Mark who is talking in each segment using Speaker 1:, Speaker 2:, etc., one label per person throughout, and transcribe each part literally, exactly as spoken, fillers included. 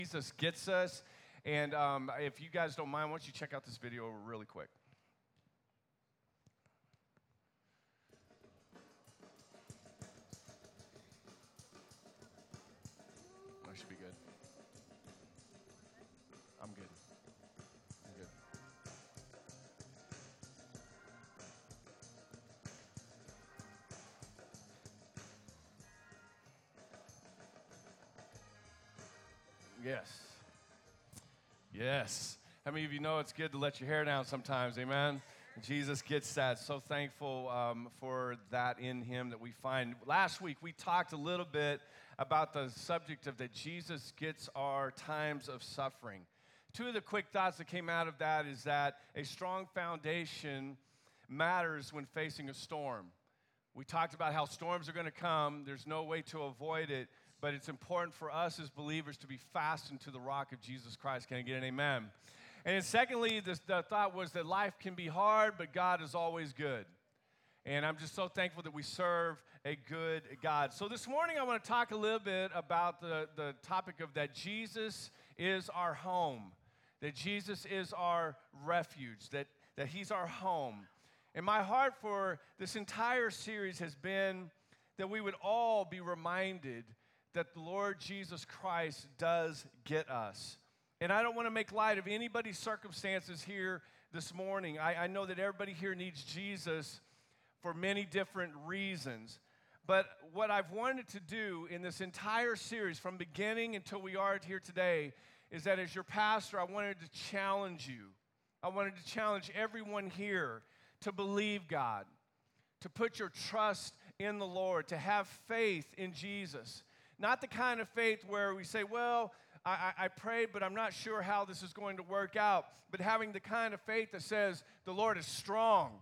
Speaker 1: Jesus gets us. And um, if you guys don't mind, why don't you check out this video really quick? That should be good. I'm good. I'm good. Yes. Yes. How many of you know it's good to let your hair down sometimes? Amen. Jesus gets that. So thankful um, for that in him that we find. Last week we talked a little bit about the subject of that Jesus gets our times of suffering. Two of the quick thoughts that came out of that is that a strong foundation matters when facing a storm. We talked about how storms are going to come. There's no way to avoid it, but it's important for us as believers to be fastened to the rock of Jesus Christ. Can I get an amen? And then secondly, this, the thought was that life can be hard, but God is always good. And I'm just so thankful that we serve a good God. So this morning I want to talk a little bit about the, the topic of that Jesus is our home, that Jesus is our refuge, that, that he's our home. And my heart for this entire series has been that we would all be reminded that the Lord Jesus Christ does get us. And I don't want to make light of anybody's circumstances here this morning. I, I know that everybody here needs Jesus for many different reasons. But what I've wanted to do in this entire series, from beginning until we are here today, is that as your pastor, I wanted to challenge you. I wanted to challenge everyone here to believe God, to put your trust in the Lord, to have faith in Jesus. Not the kind of faith where we say, well, I, I, I prayed, but I'm not sure how this is going to work out. But having the kind of faith that says, the Lord is strong,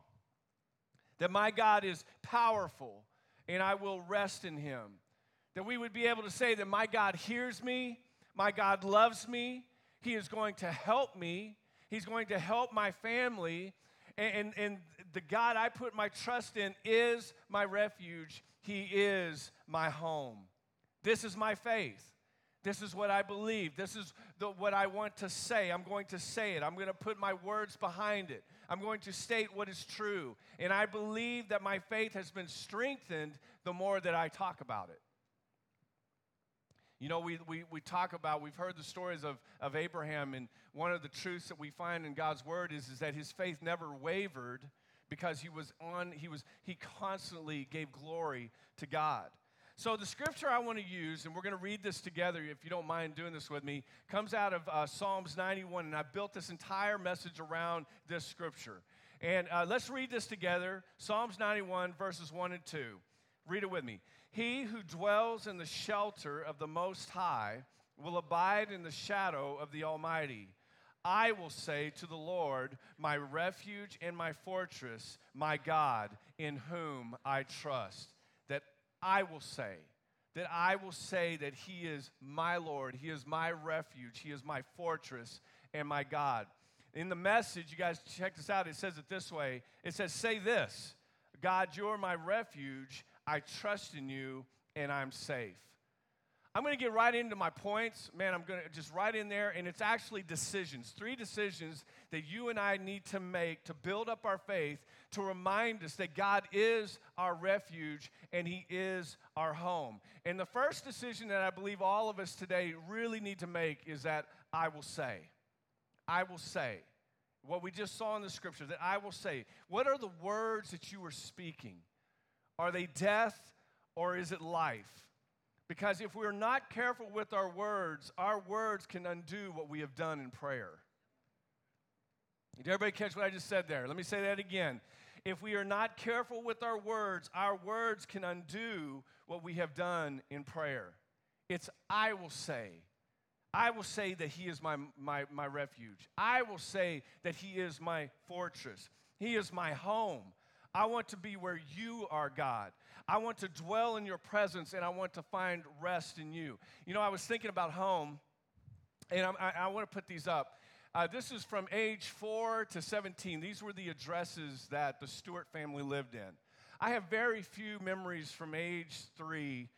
Speaker 1: that my God is powerful, and I will rest in him. That we would be able to say that my God hears me, my God loves me, he is going to help me, he's going to help my family, and, and, and the God I put my trust in is my refuge, he is my home. This is my faith. This is what I believe. This is the, what I want to say. I'm going to say it. I'm going to put my words behind it. I'm going to state what is true. And I believe that my faith has been strengthened the more that I talk about it. You know, we, we, we talk about, we've heard the stories of, of Abraham, and one of the truths that we find in God's word is, is that his faith never wavered because he was on, he was, he constantly gave glory to God. So the scripture I want to use, and we're going to read this together if you don't mind doing this with me, comes out of uh, Psalms ninety-one, and I built this entire message around this scripture. And uh, let's read this together, Psalms ninety-one, verses one and two. Read it with me. He who dwells in the shelter of the Most High will abide in the shadow of the Almighty. I will say to the Lord, my refuge and my fortress, my God, in whom I trust. That I will say, that I will say that he is my Lord, he is my refuge, he is my fortress and my God. In the Message, you guys check this out, it says it this way. It says, say this, God, you're my refuge, I trust in you, and I'm safe. I'm going to get right into my points. Man, I'm going to just right in there, and it's actually decisions. Three decisions that you and I need to make to build up our faith, to remind us that God is our refuge and he is our home. And the first decision that I believe all of us today really need to make is that I will say. I will say. What we just saw in the scripture, that I will say. What are the words that you are speaking? Are they death or is it life? Because if we're not careful with our words, our words can undo what we have done in prayer. Did everybody catch what I just said there? Let me say that again. If we are not careful with our words, our words can undo what we have done in prayer. It's I will say. I will say that he is my, my, my refuge. I will say that he is my fortress. He is my home. I want to be where you are, God. I want to dwell in your presence, and I want to find rest in you. You know, I was thinking about home, and I'm, I, I want to put these up. Uh, this is from age four to seventeen. These were the addresses that the Stewart family lived in. I have very few memories from age three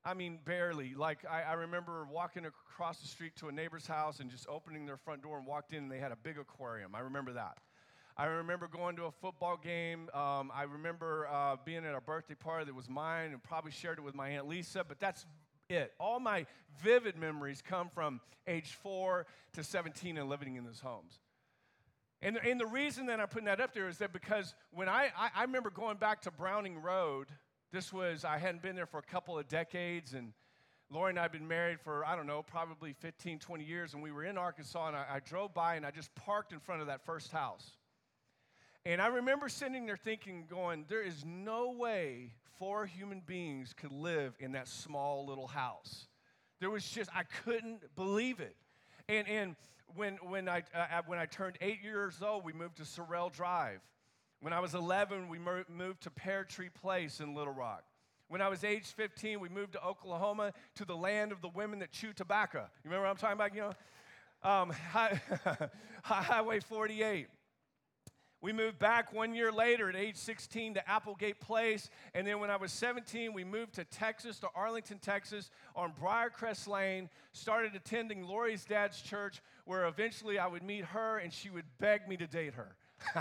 Speaker 1: I mean, barely. Like, I, I remember walking across the street to a neighbor's house and just opening their front door and walked in, and they had a big aquarium. I remember that. I remember going to a football game. Um, I remember uh, being at a birthday party that was mine and probably shared it with my Aunt Lisa, but that's it. All my vivid memories come from age four to seventeen and living in those homes. And, and the reason that I'm putting that up there is that because when I, I, I remember going back to Browning Road, this was, I hadn't been there for a couple of decades, and Lori and I had been married for, I don't know, probably fifteen, twenty years, and we were in Arkansas, and I, I drove by, and I just parked in front of that first house. And I remember sitting there thinking, going, there is no way four human beings could live in that small little house. There was just, I couldn't believe it. And and when when I uh, when I turned eight years old, we moved to Sorrell Drive. When I was eleven, we moved to Pear Tree Place in Little Rock. When I was age fifteen, we moved to Oklahoma, to the land of the women that chew tobacco. You remember what I'm talking about? You know, um, high, Highway forty-eight. We moved back one year later at age sixteen to Applegate Place, and then when I was seventeen, we moved to Texas, to Arlington, Texas, on Briarcrest Lane, started attending Lori's dad's church, where eventually I would meet her, and she would beg me to date her.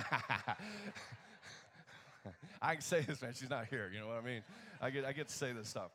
Speaker 1: I can say this, man. She's not here. You know what I mean? I get I get to say this stuff.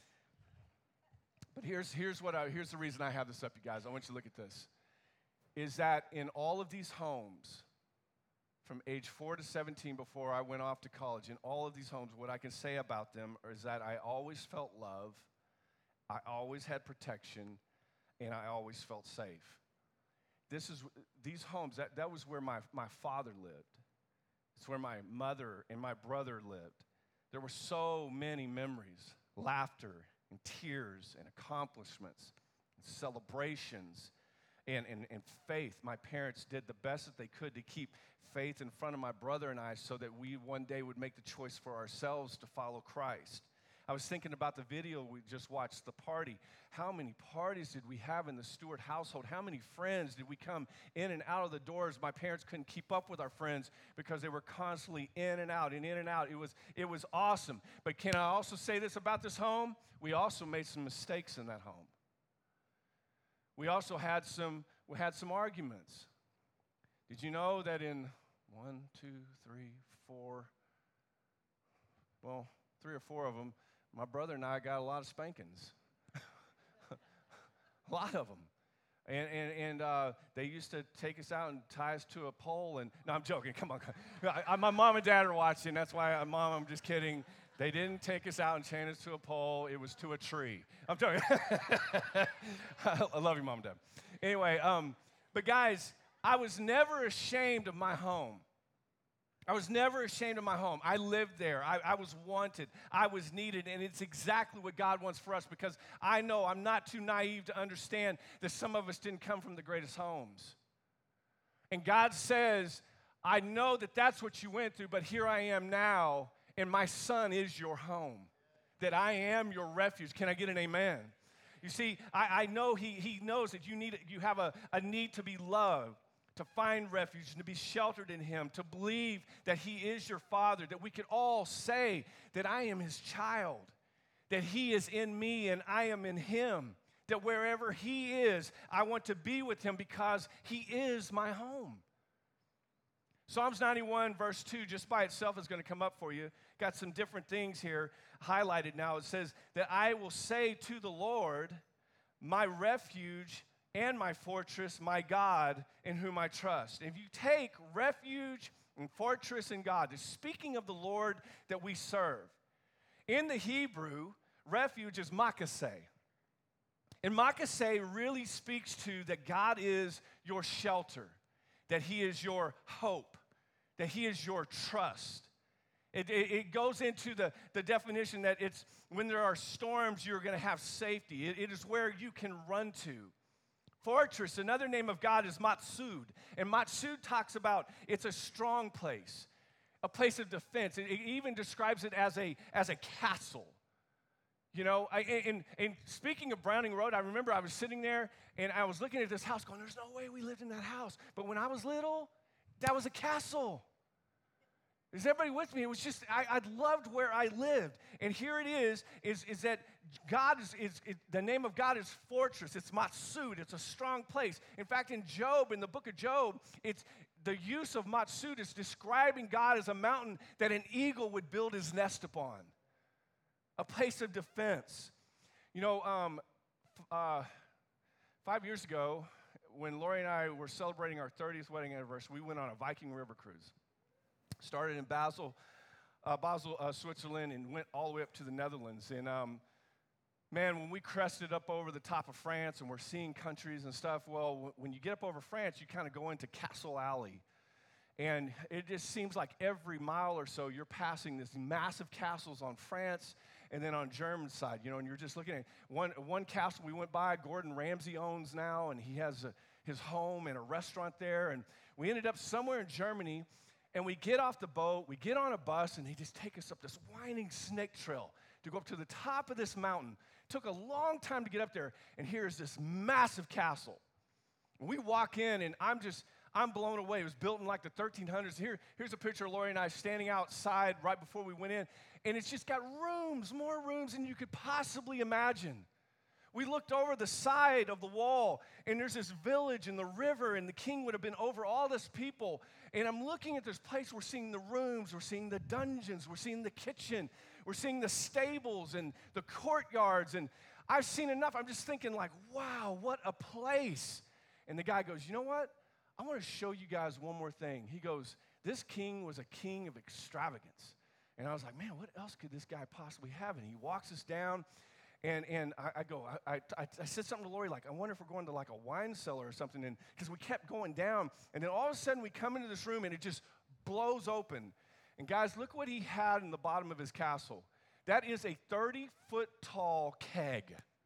Speaker 1: But here's here's what I, here's the reason I have this up, you guys. I want you to look at this. Is that in all of these homes, from age four to seventeen, before I went off to college, in all of these homes, what I can say about them is that I always felt love, I always had protection, and I always felt safe. This is these homes. That that was where my my father lived. It's where my mother and my brother lived. There were so many memories, laughter and tears and accomplishments, and celebrations, and, and, and faith. My parents did the best that they could to keep faith in front of my brother and I so that we one day would make the choice for ourselves to follow Christ. I was thinking about the video we just watched, the party. How many parties did we have in the Stewart household? How many friends did we come in and out of the doors? My parents couldn't keep up with our friends because they were constantly in and out and in and out. It was, it was awesome. But can I also say this about this home? We also made some mistakes in that home. We also had some, we had some arguments. Did you know that in one, two, three, four, well, three or four of them, my brother and I got a lot of spankings. A lot of them. And, and, and uh, they used to take us out and tie us to a pole. And no, I'm joking. Come on. I, I, my mom and dad are watching. That's why, I, Mom, I'm just kidding. They didn't take us out and chain us to a pole. It was to a tree. I'm joking. I love you, Mom and Dad. Anyway, um, but guys, I was never ashamed of my home. I was never ashamed of my home. I lived there. I, I was wanted. I was needed. And it's exactly what God wants for us, because I know I'm not too naive to understand that some of us didn't come from the greatest homes. And God says, I know that that's what you went through, but here I am now, and my son is your home, that I am your refuge. Can I get an amen? You see, I, I know he, he knows that you need you have a, a need to be loved, to find refuge, and to be sheltered in him, to believe that he is your father, that we could all say that I am his child, that he is in me and I am in him, that wherever he is, I want to be with him because he is my home. Psalms ninety-one, verse two, just by itself is going to come up for you. Got some different things here highlighted now. It says that I will say to the Lord, my refuge and my fortress, my God, in whom I trust. And if you take refuge and fortress in God, it's speaking of the Lord that we serve. In the Hebrew, refuge is makaseh. And makaseh really speaks to that God is your shelter, that he is your hope, that he is your trust. It, it, it goes into the, the definition that it's when there are storms, you're going to have safety. It, it is where you can run to. Fortress, another name of God is Matsud. And Matsud talks about it's a strong place, a place of defense. It, it even describes it as a, as a castle. You know, I, and, and speaking of Browning Road, I remember I was sitting there and I was looking at this house going, there's no way we lived in that house. But when I was little, that was a castle. Is everybody with me? It was just, I, I loved where I lived. And here it is, is, is that God is, is, is, the name of God is fortress. It's Matsud. It's a strong place. In fact, in Job, in the book of Job, it's the use of Matsud is describing God as a mountain that an eagle would build his nest upon, a place of defense. You know, um, uh, five years ago, when Lori and I were celebrating our thirtieth wedding anniversary, we went on a Viking river cruise. Started in Basel, uh, Basel, uh, Switzerland, and went all the way up to the Netherlands. And um, man, when we crested up over the top of France and we're seeing countries and stuff, well, w- when you get up over France, you kind of go into Castle Alley. And it just seems like every mile or so, you're passing these massive castles on France and then on German side, you know, and you're just looking at one, one castle we went by, Gordon Ramsay owns now, and he has a, his home and a restaurant there. And we ended up somewhere in Germany. And we get off the boat, we get on a bus, and they just take us up this winding snake trail to go up to the top of this mountain. It took a long time to get up there, and here's this massive castle. We walk in, and I'm just, I'm blown away. It was built in like the thirteen hundreds. Here, here's a picture of Lori and I standing outside right before we went in, and it's just got rooms, more rooms than you could possibly imagine. We looked over the side of the wall, and there's this village and the river, and the king would have been over all this people. And I'm looking at this place. We're seeing the rooms. We're seeing the dungeons. We're seeing the kitchen. We're seeing the stables and the courtyards. And I've seen enough. I'm just thinking like, wow, what a place. And the guy goes, you know what? I want to show you guys one more thing. He goes, this king was a king of extravagance. And I was like, man, what else could this guy possibly have? And he walks us down. And and I, I go, I, I, I said something to Lori, like, I wonder if we're going to like a wine cellar or something, and because we kept going down. And then all of a sudden we come into this room and it just blows open. And guys, look what he had in the bottom of his castle. That is a thirty-foot tall keg.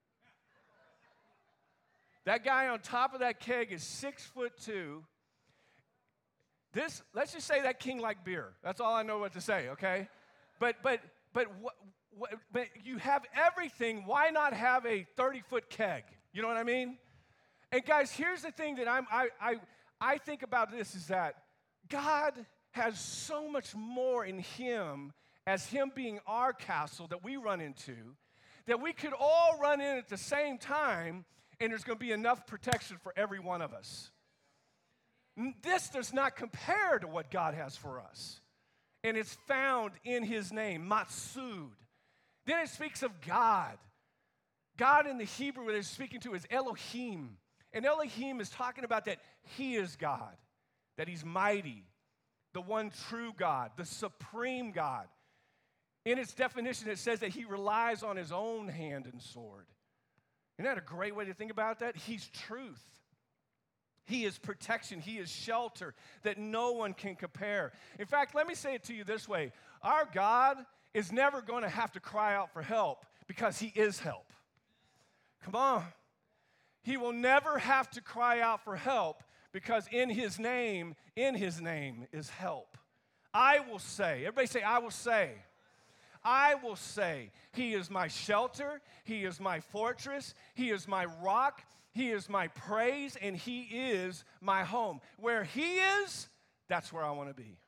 Speaker 1: That guy on top of that keg is six foot two. This, let's just say that king liked beer. That's all I know what to say, okay? But but but what? But you have everything, why not have a thirty-foot keg? You know what I mean? And guys, here's the thing that I'm, I, I, I think about this is that God has so much more in him as him being our castle that we run into, that we could all run in at the same time, and there's going to be enough protection for every one of us. This does not compare to what God has for us. And it's found in his name, Matsud. Then it speaks of God. God in the Hebrew that it's speaking to is Elohim. And Elohim is talking about that he is God, that he's mighty, the one true God, the supreme God. In its definition, it says that he relies on his own hand and sword. Isn't that a great way to think about that? He's truth. He is protection. He is shelter that no one can compare. In fact, let me say it to you this way. Our God is never going to have to cry out for help because he is help. Come on. He will never have to cry out for help because in his name, in his name is help. I will say, everybody say, I will say. I will say, he is my shelter, he is my fortress, he is my rock, he is my praise, and he is my home. Where he is, that's where I want to be.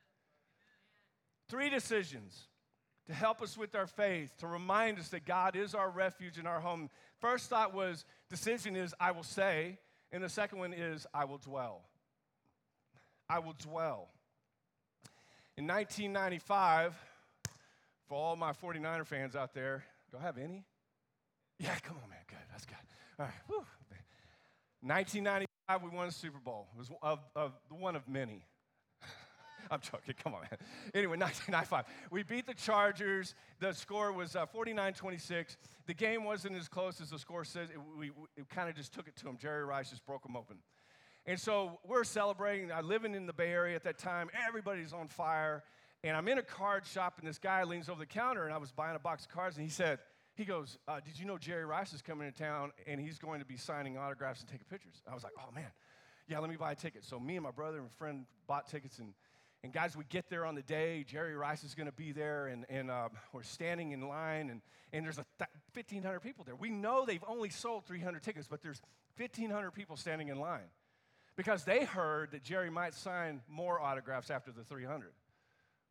Speaker 1: Three decisions to help us with our faith, to remind us that God is our refuge and our home. First thought was, decision is, I will say, and the second one is, I will dwell. I will dwell. In nineteen ninety-five, for all my forty-niner fans out there, do I have any? Yeah, come on, man, good, that's good. All right, whew. nineteen ninety-five, we won the Super Bowl. It was of, of one of many. I'm joking, come on, man. Anyway, nineteen ninety-five. We beat the Chargers. The score was uh, forty-nine twenty-six. The game wasn't as close as the score says. It, we, it kind of just took it to them. Jerry Rice just broke them open. And so we're celebrating. I'm living in the Bay Area at that time. Everybody's on fire. And I'm in a card shop, and this guy leans over the counter, and I was buying a box of cards, and he said, he goes, uh, did you know Jerry Rice is coming to town, and he's going to be signing autographs and taking pictures? I was like, oh, man. Yeah, let me buy a ticket. So me and my brother and friend bought tickets, and And guys, we get there on the day. Jerry Rice is going to be there, and, and uh, we're standing in line, and, and there's a th- fifteen hundred people there. We know they've only sold three hundred tickets, but there's fifteen hundred people standing in line because they heard that Jerry might sign more autographs after the three hundred.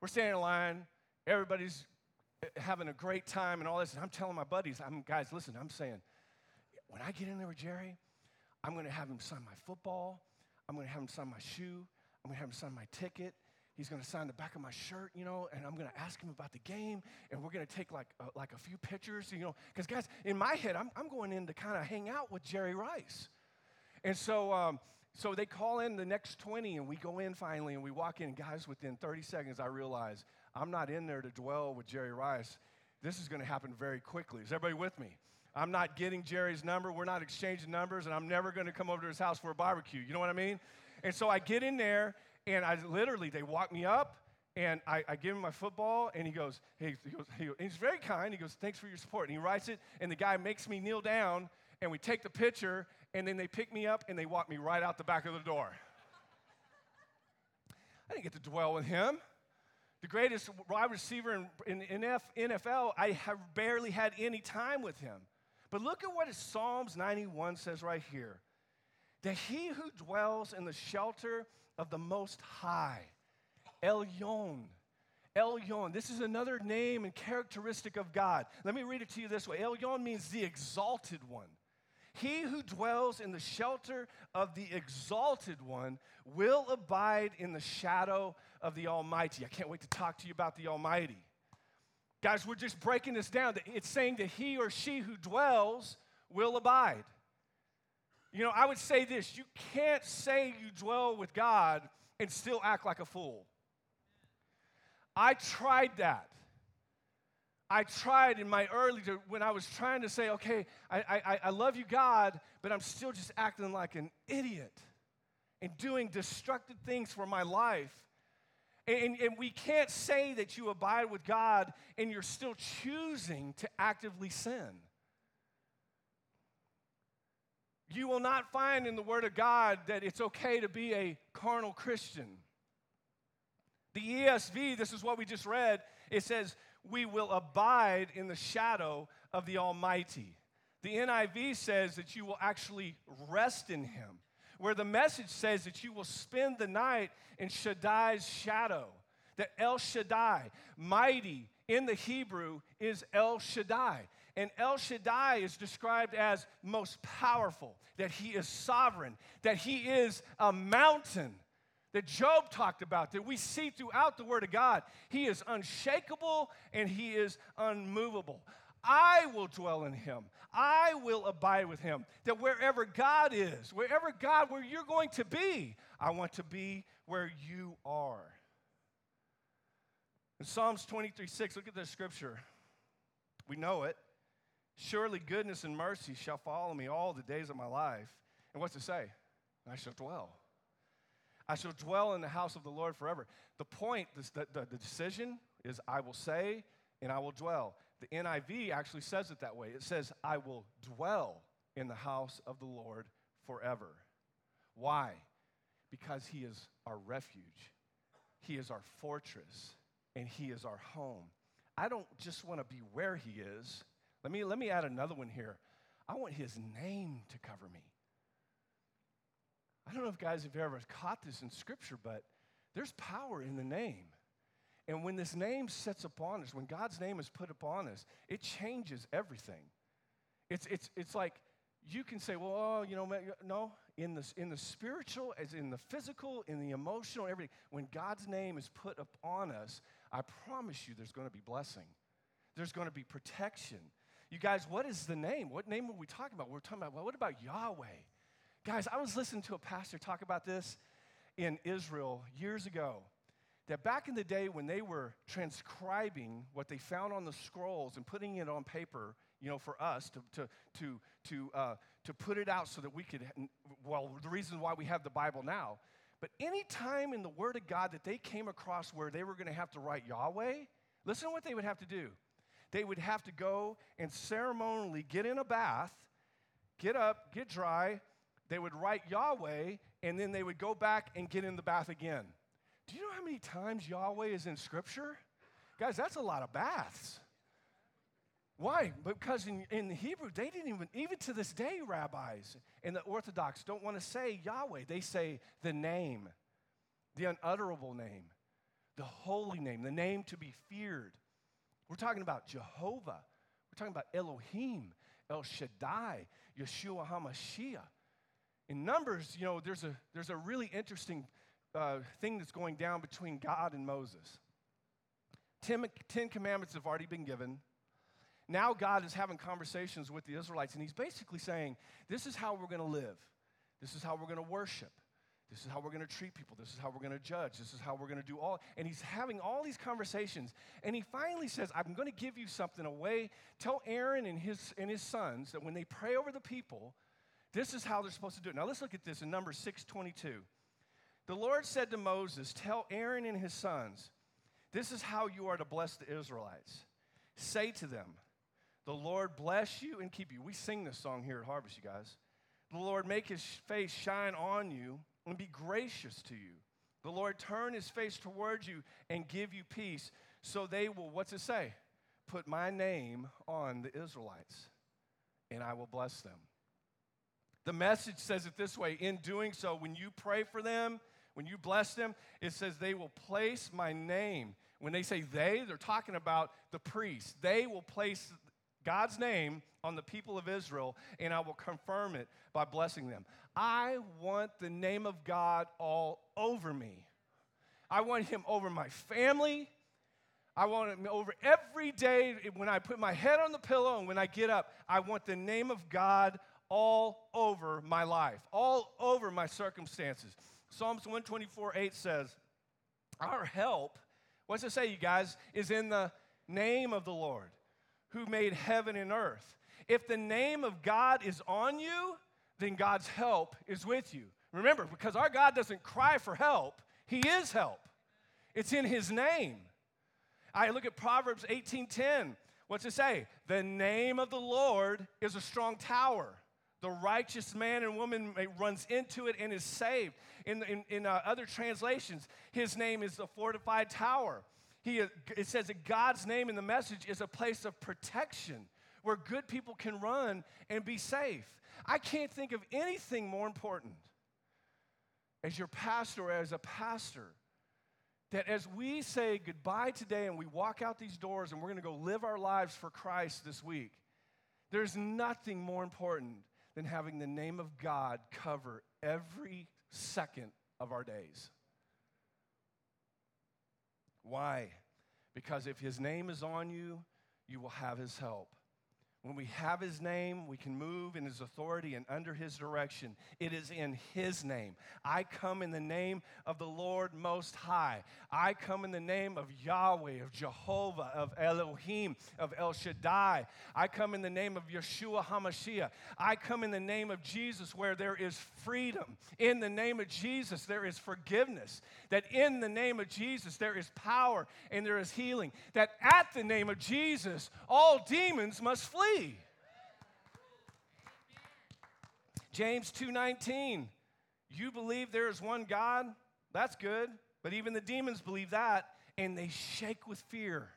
Speaker 1: We're standing in line. Everybody's having a great time and all this. And I'm telling my buddies, I'm, guys, listen, I'm saying, when I get in there with Jerry, I'm going to have him sign my football. I'm going to have him sign my shoe. I'm going to have him sign my ticket. He's going to sign the back of my shirt, you know, and I'm going to ask him about the game, and we're going to take like a, like a few pictures, you know, because, guys, in my head, I'm, I'm going in to kind of hang out with Jerry Rice. And so um, so they call in the next twenty, and we go in finally, and we walk in, and, guys, within thirty seconds, I realize I'm not in there to dwell with Jerry Rice. This is going to happen very quickly. Is everybody with me? I'm not getting Jerry's number. We're not exchanging numbers, and I'm never going to come over to his house for a barbecue. You know what I mean? And so I get in there, and I literally, they walk me up, and I, I give him my football, and he goes, hey, he goes, he, he's very kind. He goes, thanks for your support. And he writes it, and the guy makes me kneel down, and we take the picture, and then they pick me up, and they walk me right out the back of the door. I didn't get to dwell with him. The greatest wide receiver in, in, in N F L, I have barely had any time with him. But look at what Psalms ninety-one says right here. That he who dwells in the shelter of the Most High, Elyon, Elyon. This is another name and characteristic of God. Let me read it to you this way. Elyon means the exalted one. He who dwells in the shelter of the exalted one will abide in the shadow of the Almighty. I can't wait to talk to you about the Almighty. Guys, we're just breaking this down. It's saying that he or she who dwells will abide. You know, I would say this. You can't say you dwell with God and still act like a fool. I tried that. I tried in my early, when I was trying to say, okay, I, I, I love you, God, but I'm still just acting like an idiot and doing destructive things for my life. And, and we can't say that you abide with God and you're still choosing to actively sin. You will not find in the Word of God that it's okay to be a carnal Christian. The E S V, this is what we just read, it says, we will abide in the shadow of the Almighty. The N I V says that you will actually rest in Him, where the Message says that you will spend the night in Shaddai's shadow. That El Shaddai, mighty in the Hebrew, is El Shaddai. And El Shaddai is described as most powerful, that He is sovereign, that He is a mountain that Job talked about, that we see throughout the Word of God. He is unshakable and He is unmovable. I will dwell in Him. I will abide with Him. That wherever God is, wherever God, where you're going to be, I want to be where you are. In Psalms twenty-three six, look at this scripture. We know it. Surely goodness and mercy shall follow me all the days of my life. And what's it say? I shall dwell. I shall dwell in the house of the Lord forever. The point, the, the, the decision is I will say and I will dwell. The N I V actually says it that way. It says, I will dwell in the house of the Lord forever. Why? Because He is our refuge. He is our fortress. And He is our home. I don't just want to be where He is. Let me, let me add another one here. I want His name to cover me. I don't know if guys have ever caught this in Scripture, but there's power in the name. And when this name sets upon us, when God's name is put upon us, it changes everything. It's, it's, it's like you can say, well, oh, you know, no, in the, in the spiritual, as in the physical, in the emotional, everything, when God's name is put upon us, I promise you there's going to be blessing. There's going to be protection. You guys, what is the name? What name are we talking about? We're talking about, well, what about Yahweh? Guys, I was listening to a pastor talk about this in Israel years ago, that back in the day when they were transcribing what they found on the scrolls and putting it on paper, you know, for us to to to to uh, to put it out so that we could, well, the reason why we have the Bible now. But any time in the Word of God that they came across where they were going to have to write Yahweh, listen to what they would have to do. They would have to go and ceremonially get in a bath, get up, get dry. They would write Yahweh, and then they would go back and get in the bath again. Do you know how many times Yahweh is in Scripture? Guys, that's a lot of baths. Why? Because in, in the Hebrew, they didn't even, even to this day, rabbis and the Orthodox don't want to say Yahweh. They say the name, the unutterable name, the holy name, the name to be feared. We're talking about Jehovah. We're talking about Elohim, El Shaddai, Yeshua HaMashiach. In Numbers, you know, there's a, there's a really interesting uh, thing that's going down between God and Moses. Ten, Ten Commandments have already been given. Now God is having conversations with the Israelites, and he's basically saying, this is how we're going to live. This is how we're going to worship. This is how we're going to treat people. This is how we're going to judge. This is how we're going to do all. And he's having all these conversations. And he finally says, I'm going to give you something away. Tell Aaron and his, and his sons that when they pray over the people, this is how they're supposed to do it. Now let's look at this in Numbers six twenty-two. The Lord said to Moses, tell Aaron and his sons, this is how you are to bless the Israelites. Say to them, the Lord bless you and keep you. We sing this song here at Harvest, you guys. The Lord make his face shine on you and be gracious to you. The Lord turn his face towards you and give you peace. So they will, what's it say? Put my name on the Israelites, and I will bless them. The Message says it this way. In doing so, when you pray for them, when you bless them, it says they will place my name. When they say they, they're talking about the priests. They will place God's name on the people of Israel, and I will confirm it by blessing them. I want the name of God all over me. I want him over my family. I want him over every day when I put my head on the pillow and when I get up. I want the name of God all over my life, all over my circumstances. Psalms one twenty-four eight says, our help, what's it say, you guys, is in the name of the Lord who made heaven and earth. If the name of God is on you, then God's help is with you. Remember, because our God doesn't cry for help, he is help. It's in his name. I look at Proverbs eighteen ten. What's it say? The name of the Lord is a strong tower. The righteous man and woman runs into it and is saved. In, in, in uh, other translations, his name is the fortified tower. He, it says that God's name in the Message is a place of protection where good people can run and be safe. I can't think of anything more important as your pastor or as a pastor that as we say goodbye today and we walk out these doors and we're going to go live our lives for Christ this week, there's nothing more important than having the name of God cover every second of our days. Why? Because if his name is on you, you will have his help. When we have his name, we can move in his authority and under his direction. It is in his name. I come in the name of the Lord Most High. I come in the name of Yahweh, of Jehovah, of Elohim, of El Shaddai. I come in the name of Yeshua HaMashiach. I come in the name of Jesus where there is freedom. In the name of Jesus, there is forgiveness. That in the name of Jesus, there is power and there is healing. That at the name of Jesus, all demons must flee. James two nineteen, you believe there is one God? That's good. But even the demons believe that, and they shake with fear.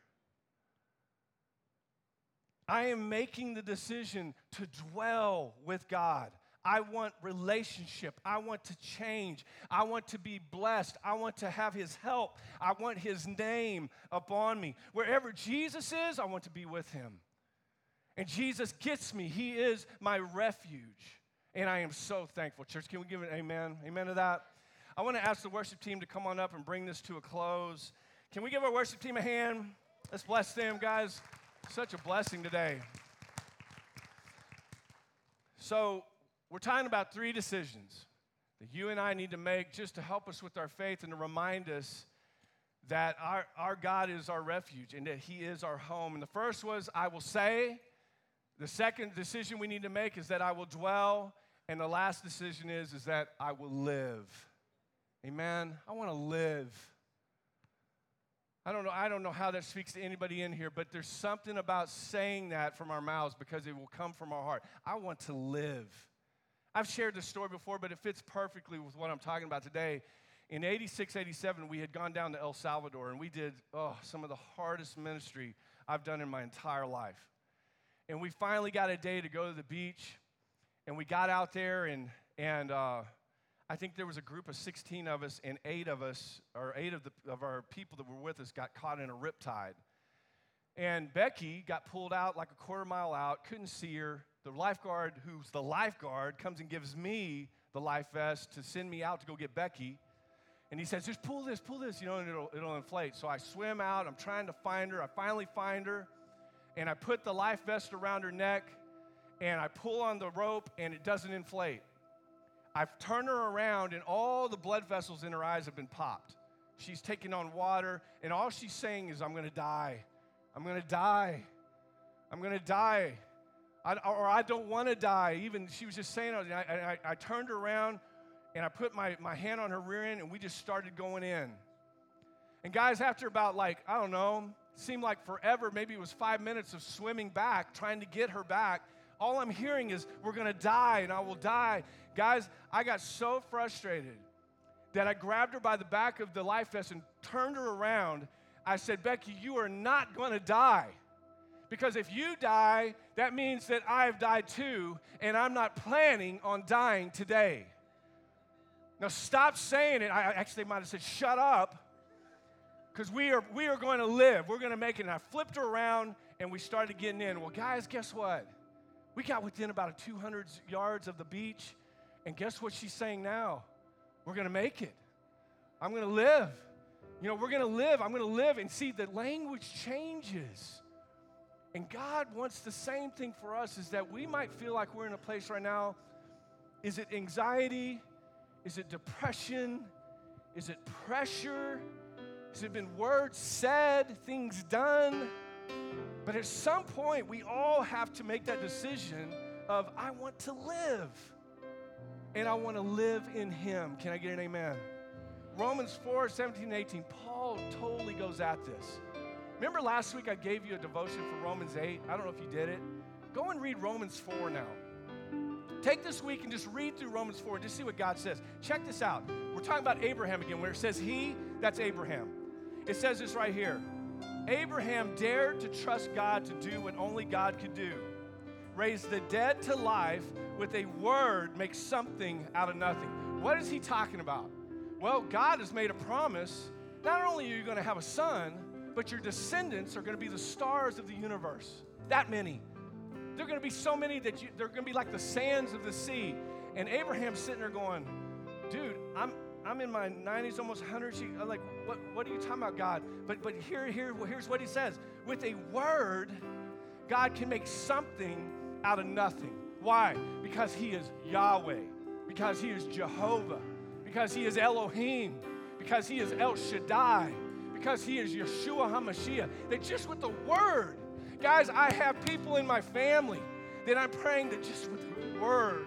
Speaker 1: I am making the decision to dwell with God. I want relationship. I want to change. I want to be blessed. I want to have his help. I want his name upon me. Wherever Jesus is, I want to be with him. And Jesus gets me. He is my refuge. And I am so thankful. Church, can we give an amen? Amen to that? I want to ask the worship team to come on up and bring this to a close. Can we give our worship team a hand? Let's bless them, guys. Such a blessing today. So, we're talking about three decisions that you and I need to make just to help us with our faith and to remind us that our, our God is our refuge and that he is our home. And the first was, I will say. The second decision we need to make is that I will dwell. And the last decision is, is that I will live. Amen? I want to live. I don't know, I don't know how that speaks to anybody in here, but there's something about saying that from our mouths because it will come from our heart. I want to live. I've shared this story before, but it fits perfectly with what I'm talking about today. In eighty-six, eighty-seven, we had gone down to El Salvador, and we did oh, some of the hardest ministry I've done in my entire life. And we finally got a day to go to the beach, and we got out there, and, and uh, I think there was a group of sixteen of us, and eight of us, or eight of, the, of our people that were with us got caught in a riptide. And Becky got pulled out like a quarter mile out, couldn't see her. The lifeguard, who's the lifeguard, comes and gives me the life vest to send me out to go get Becky. And he says, just pull this, pull this, you know, and it'll, it'll inflate. So I swim out. I'm trying to find her. I finally find her, and I put the life vest around her neck, and I pull on the rope, and it doesn't inflate. I've turned her around, and all the blood vessels in her eyes have been popped. She's taking on water, and all she's saying is, I'm going to die. I'm going to die. I'm going to die. I, or I don't want to die. Even she was just saying, I, I, I turned her around, and I put my, my hand on her rear end, and we just started going in. And guys, after about like, I don't know, seemed like forever, maybe it was five minutes of swimming back, trying to get her back, all I'm hearing is, we're going to die, and I will die. Guys, I got so frustrated that I grabbed her by the back of the life vest and turned her around. I said, Becky, you are not going to die. Because if you die, that means that I've died too, and I'm not planning on dying today. Now stop saying it. I actually might have said, shut up, because we are, we are going to live. We're going to make it. And I flipped her around, and we started getting in. Well, guys, guess what? We got within about two hundred yards of the beach, and guess what she's saying now? We're going to make it. I'm going to live. You know, we're going to live. I'm going to live. And see, the language changes. And God wants the same thing for us, is that we might feel like we're in a place right now. Is it anxiety? Is it depression? Is it pressure? Has it been words said, things done? But at some point, we all have to make that decision of, I want to live, and I want to live in Him. Can I get an amen? Romans four, seventeen and eighteen, Paul totally goes at this. Remember last week I gave you a devotion for Romans eight? I don't know if you did it. Go and read Romans four now. Take this week and just read through Romans four and just see what God says. Check this out. We're talking about Abraham again, where it says he, that's Abraham. It says this right here. Abraham dared to trust God to do what only God could do. Raise the dead to life with a word, make something out of nothing. What is he talking about? Well, God has made a promise. Not only are you going to have a son, but your descendants are going to be the stars of the universe. That many. They're going to be so many that you, they're going to be like the sands of the sea. And Abraham's sitting there going, dude, I'm I'm in my nineties, almost one hundred. I'm like, what, what are you talking about, God? But but here, here, here's what he says. With a word, God can make something out of nothing. Why? Because he is Yahweh. Because he is Jehovah. Because he is Elohim. Because he is El Shaddai. Because he is Yeshua HaMashiach. That just with the word, guys, I have people in my family that I'm praying that just with the word,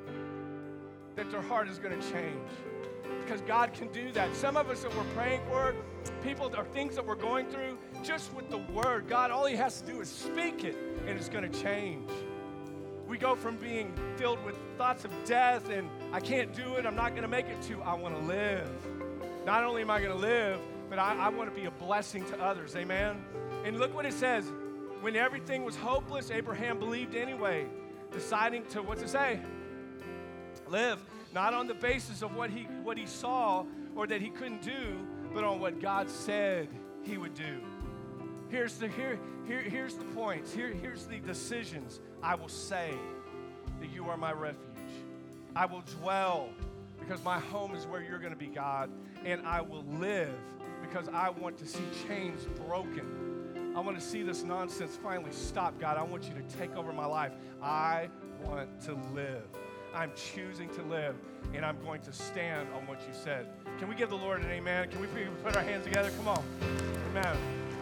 Speaker 1: that their heart is going to change. Because God can do that. Some of us that we're praying for, people or things that we're going through, just with the word, God, all he has to do is speak it, and it's going to change. We go from being filled with thoughts of death and I can't do it, I'm not going to make it, to I want to live. Not only am I going to live, but I, I want to be a blessing to others. Amen? And look what it says. When everything was hopeless, Abraham believed anyway, deciding to, what's it say? Live. Not on the basis of what he what he saw or that he couldn't do, but on what God said he would do. Here's the here, here here's the points. Here, here's the decisions. I will say that you are my refuge. I will dwell because my home is where you're going to be, God. And I will live because I want to see chains broken. I want to see this nonsense finally stop, God. I want you to take over my life. I want to live. I'm choosing to live, and I'm going to stand on what you said. Can we give the Lord an amen? Can we put our hands together? Come on. Amen.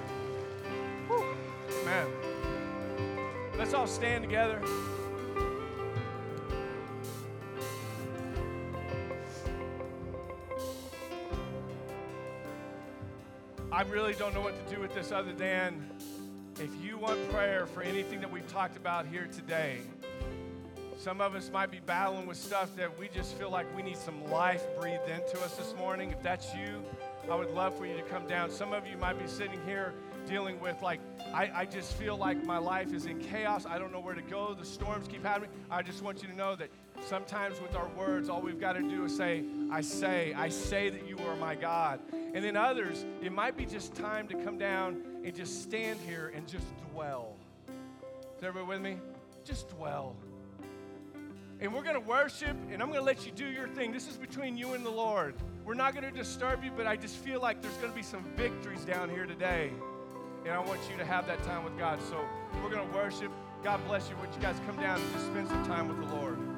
Speaker 1: Whew. Amen. Let's all stand together. I really don't know what to do with this other than if you want prayer for anything that we've talked about here today. Some of us might be battling with stuff that we just feel like we need some life breathed into us this morning. If that's you, I would love for you to come down. Some of you might be sitting here dealing with like, I, I just feel like my life is in chaos. I don't know where to go. The storms keep happening. I just want you to know that Sometimes with our words, all we've got to do is say, I say, I say that you are my God. And then others, it might be just time to come down and just stand here and just dwell. Is everybody with me? Just dwell. And we're going to worship, and I'm going to let you do your thing. This is between you and the Lord. We're not going to disturb you, but I just feel like there's going to be some victories down here today. And I want you to have that time with God. So we're going to worship. God bless you. Would you guys come down and just spend some time with the Lord?